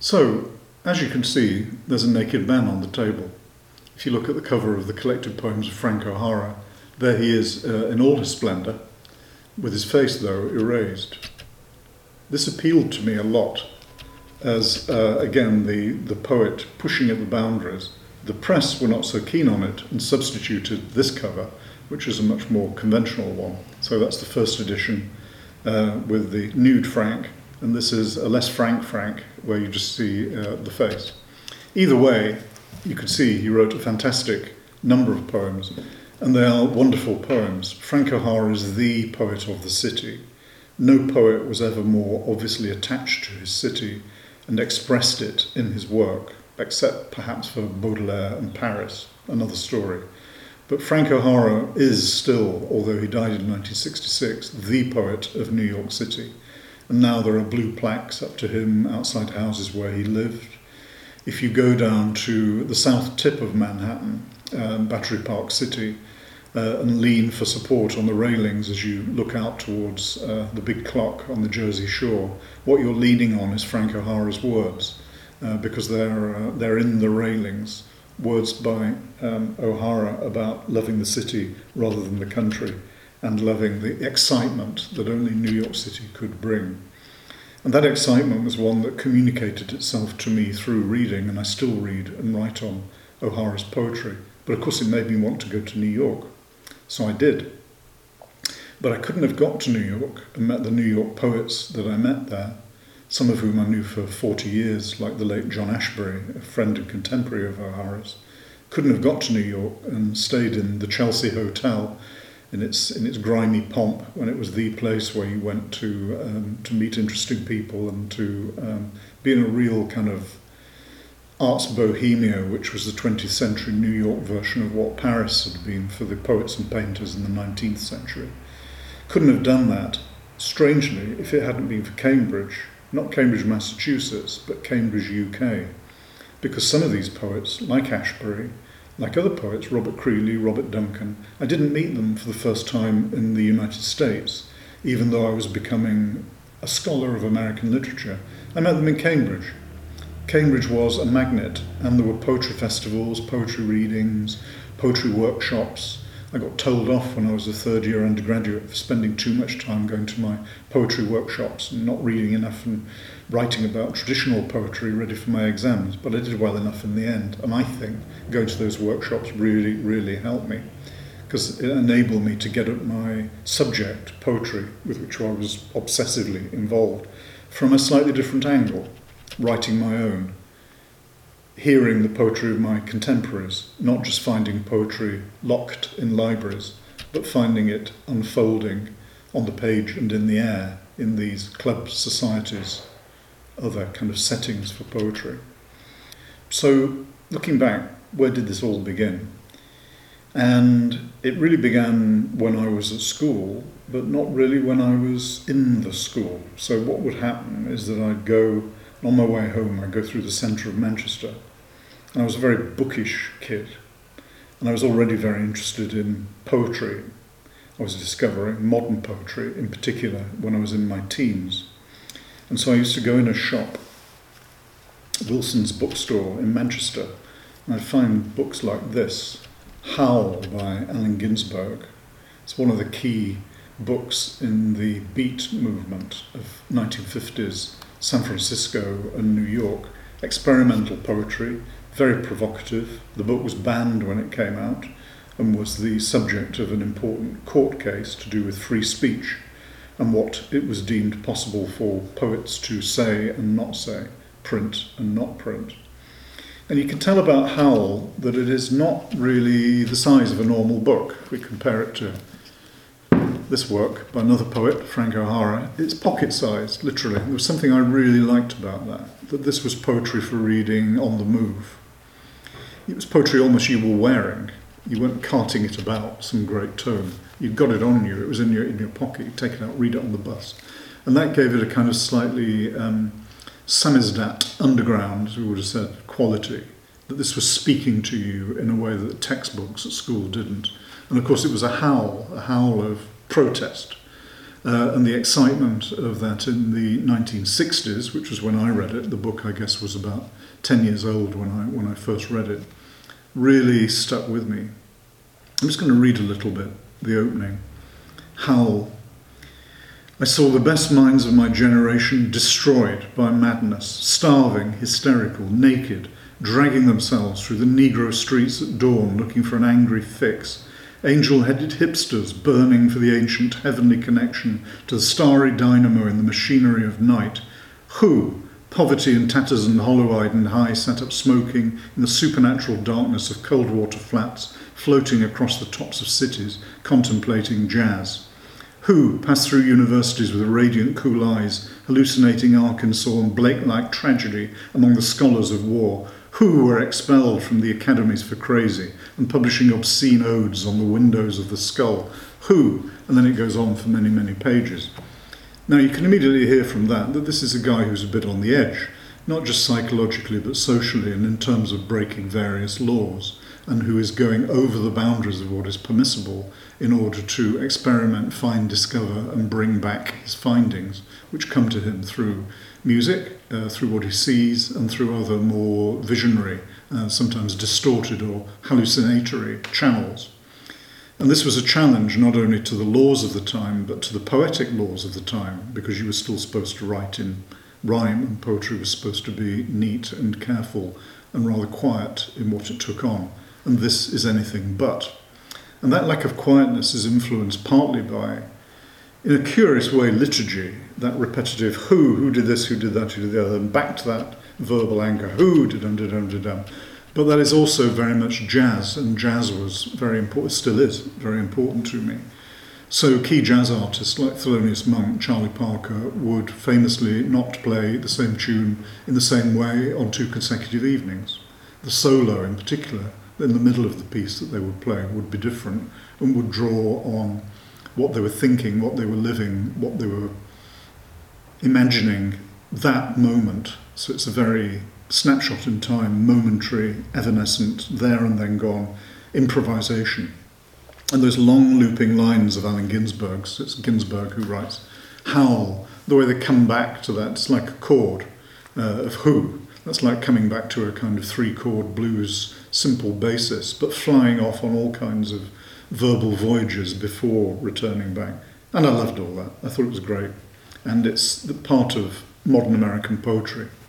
So, as you can see, there's a naked man on the table. If you look at the cover of the collected poems of Frank O'Hara, there he is in all his splendour, with his face, though, erased. This appealed to me a lot as, again, the poet pushing at the boundaries. The press were not so keen on it and substituted this cover, which is a much more conventional one. So that's the first edition with the nude Frank, and this is a less frank Frank, where you just see the face. Either way, you could see he wrote a fantastic number of poems, and they are wonderful poems. Frank O'Hara is the poet of the city. No poet was ever more obviously attached to his city and expressed it in his work, except perhaps for Baudelaire and Paris, another story. But Frank O'Hara is still, although he died in 1966, the poet of New York City. And now there are blue plaques up to him outside houses where he lived. If you go down to the south tip of Manhattan, Battery Park City, and lean for support on the railings as you look out towards the big clock on the Jersey Shore, what you're leaning on is Frank O'Hara's words, because they're in the railings. Words by O'Hara about loving the city rather than the country, and loving the excitement that only New York City could bring. And that excitement was one that communicated itself to me through reading, and I still read and write on O'Hara's poetry. But of course it made me want to go to New York. So I did. But I couldn't have got to New York and met the New York poets that I met there, some of whom I knew for 40 years, like the late John Ashbery, a friend and contemporary of O'Hara's. Couldn't have got to New York and stayed in the Chelsea Hotel in its grimy pomp, when it was the place where you went to meet interesting people and to be in a real kind of arts bohemia, which was the 20th century New York version of what Paris had been for the poets and painters in the 19th century. Couldn't have done that, strangely, if it hadn't been for Cambridge, not Cambridge, Massachusetts, but Cambridge, UK, because some of these poets, like Ashbery, like other poets, Robert Creeley, Robert Duncan, I didn't meet them for the first time in the United States, even though I was becoming a scholar of American literature. I met them in Cambridge. Cambridge was a magnet, and there were poetry festivals, poetry readings, poetry workshops. I got told off when I was a third-year undergraduate for spending too much time going to my poetry workshops and not reading enough and writing about traditional poetry ready for my exams, but I did well enough in the end. And I think going to those workshops really, really helped me, because it enabled me to get at my subject, poetry, with which I was obsessively involved, from a slightly different angle, writing my own, hearing the poetry of my contemporaries, not just finding poetry locked in libraries, but finding it unfolding on the page and in the air in these clubs, societies, other kind of settings for poetry. So, looking back, where did this all begin? And it really began when I was at school, but not really when I was in the school. So what would happen is that I'd go, on my way home, I'd go through the centre of Manchester. And I was a very bookish kid, and I was already very interested in poetry. I was discovering modern poetry in particular when I was in my teens. And so I used to go in a shop, Wilson's bookstore in Manchester, and I'd find books like this, Howl by Allen Ginsberg. It's one of the key books in the Beat movement of 1950s San Francisco and New York. Experimental poetry, very provocative. The book was banned when it came out and was the subject of an important court case to do with free speech and what it was deemed possible for poets to say and not say, print and not print. And you can tell about Howl that it is not really the size of a normal book. If we compare it to this work by another poet, Frank O'Hara, it's pocket-sized, literally. There was something I really liked about that this was poetry for reading on the move. It was poetry almost you were wearing. You weren't carting it about, some great tome. You'd got it on you, it was in your pocket, you'd take it out, read it on the bus. And that gave it a kind of slightly samizdat, underground, as we would have said, quality, that this was speaking to you in a way that textbooks at school didn't. And of course it was a howl of protest. and the excitement of that in the 1960s, which was when I read it. The book, I guess, was about 10 years old when I first read it, really stuck with me. I'm just going to read a little bit, the opening. Howl. I saw the best minds of my generation destroyed by madness, starving, hysterical, naked, dragging themselves through the Negro streets at dawn looking for an angry fix. Angel-headed hipsters burning for the ancient heavenly connection to the starry dynamo in the machinery of night. Who, poverty and tatters and hollow-eyed and high, sat up smoking in the supernatural darkness of cold water flats, floating across the tops of cities, contemplating jazz. Who passed through universities with radiant cool eyes, hallucinating Arkansas and Blake-like tragedy among the scholars of war. Who were expelled from the academies for crazy and publishing obscene odes on the windows of the skull. Who, and then it goes on for many, many pages. Now you can immediately hear from that this is a guy who's a bit on the edge, not just psychologically but socially and in terms of breaking various laws, and who is going over the boundaries of what is permissible in order to experiment, find, discover and bring back his findings, which come to him through music, through what he sees and through other more visionary, sometimes distorted or hallucinatory channels. And this was a challenge not only to the laws of the time, but to the poetic laws of the time, because you were still supposed to write in rhyme, and poetry was supposed to be neat and careful and rather quiet in what it took on. And this is anything but. And that lack of quietness is influenced partly by, in a curious way, liturgy, that repetitive who did this, who did that, who did the other, and back to that verbal anchor, who did. But that is also very much jazz, and jazz was very important, still is very important to me. So key jazz artists like Thelonious Monk, Charlie Parker, would famously not play the same tune in the same way on 2 consecutive evenings. The solo in particular, in the middle of the piece that they would play, would be different and would draw on what they were thinking, what they were living, what they were imagining that moment. So it's a very snapshot in time, momentary, evanescent, there and then gone, improvisation. And those long looping lines of Allen Ginsberg's, it's Ginsberg who writes, howl, the way they come back to that, it's like a chord of who. That's like coming back to a kind of 3-chord blues simple basis, but flying off on all kinds of verbal voyages before returning back. And I loved all that. I thought it was great. And it's the part of modern American poetry.